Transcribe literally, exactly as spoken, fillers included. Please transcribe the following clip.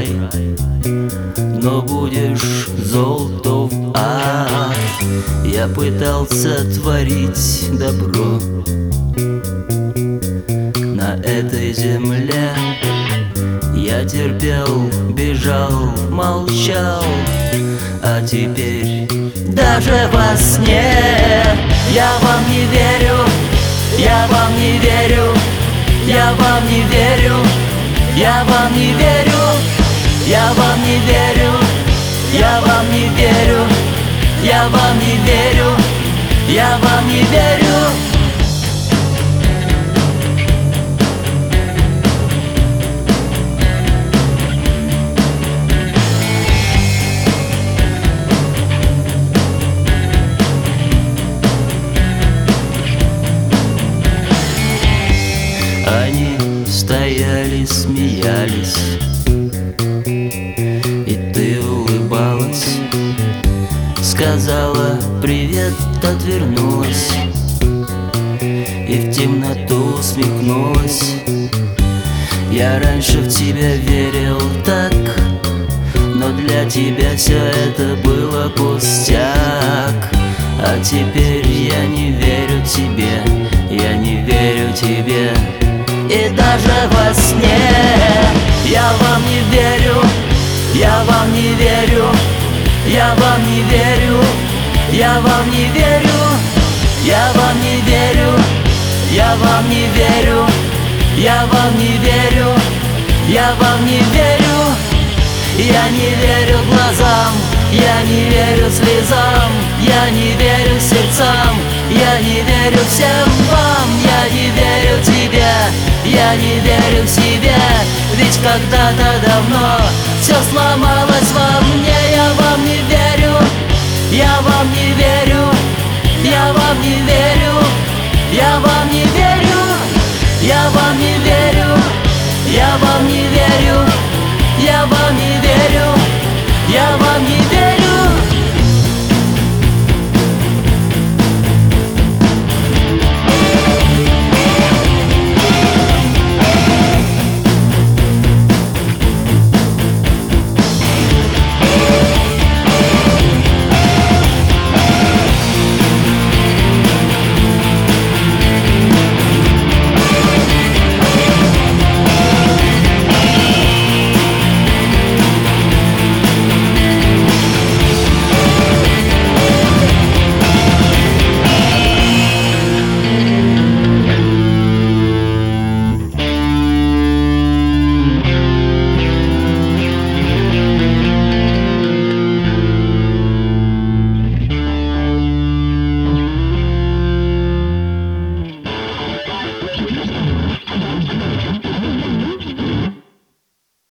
рай, но будешь зол, то в ад. Я пытался творить добро на этой земле. Я терпел, бежал, молчал, а теперь даже во сне я вам не верю, я вам не верю, я вам не верю, я вам не верю, я вам не верю, я вам не верю, я вам не верю, я вам не верю. Они стояли, смеялись, и ты улыбалась, сказала привет, отвернулась и в темноту усмехнулась. Я раньше в тебя верил так, но для тебя все это было пустяк. А теперь я не верю тебе, я не верю тебе. И даже во сне я вам не верю, я вам не верю, я вам не верю, я вам не верю, я вам не верю, я вам не верю, я вам не верю, я вам не верю. Я не верю глазам, я не верю слезам, я не верю сердцам, я не верю всем вам, я не верю тебе, я не верю в себя. Ведь когда-то давно все сломалось во мне. Я вам не верю, я вам не верю, я вам не верю, я вам не верю, я вам не верю, я вам не верю, я